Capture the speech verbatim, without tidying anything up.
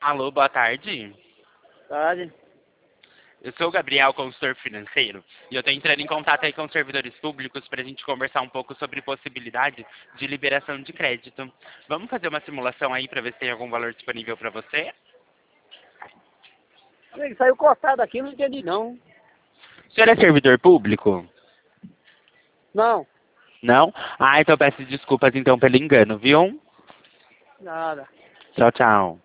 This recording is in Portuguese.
Alô, boa tarde. Tarde. Eu sou o Gabriel, consultor financeiro, e eu estou entrando em contato aí com os servidores públicos para a gente conversar um pouco sobre possibilidade de liberação de crédito. Vamos fazer uma simulação aí para ver se tem algum valor disponível para você? Ele saiu cortado aqui, não entendi não. O senhor é servidor público? Não, Não? Ah, então peço desculpas então pelo engano, viu? nada. Tchau, tchau.